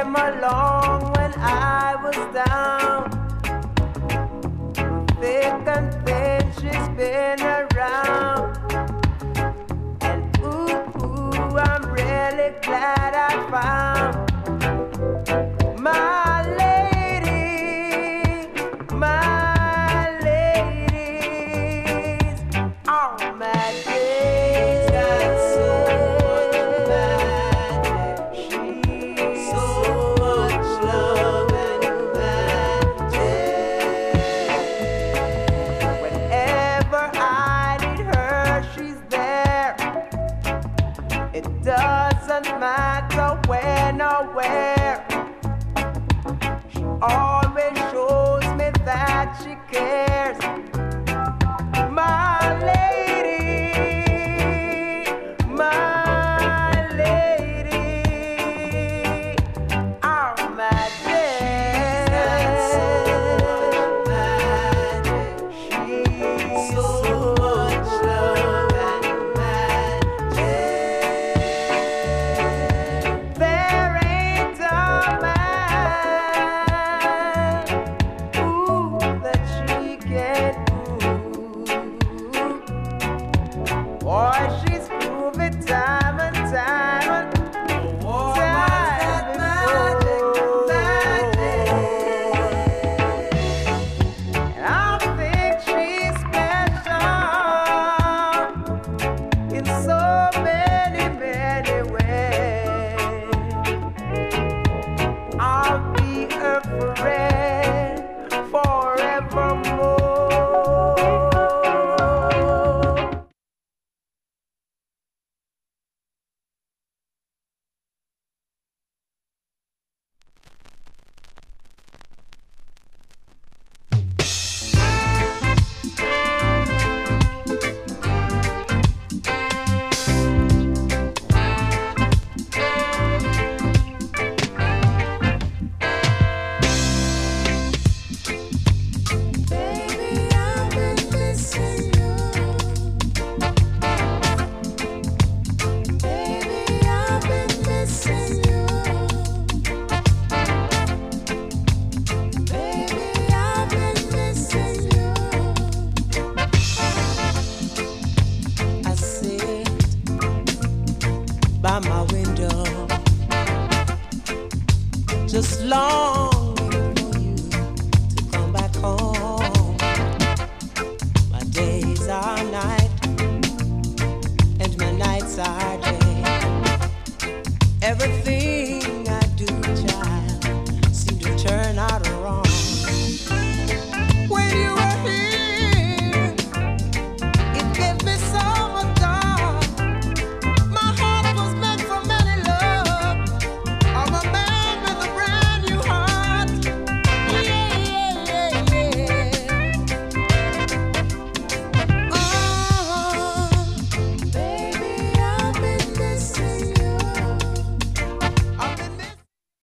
came along when I was down. Thick and thin, she's been around. And ooh, I'm really glad I found my lady, my ladies, all my days. Got so much magic, she's so much love and magic. Whenever I need her, she's there. It doesn't matter when or where. She always shows me that she cares. My lady, oh my dear. She's so much love and magic. There ain't a man, ooh, that she can do. Boy, she's proven time and time and time before. And I think she's special in so many, many ways. I'll be her friend forevermore. Baby, I've been missing you. Baby, I've been missing you. Baby, I've been missing you. I sit by my window, just longing for you to come back home. My days are night and my nights are day. Everything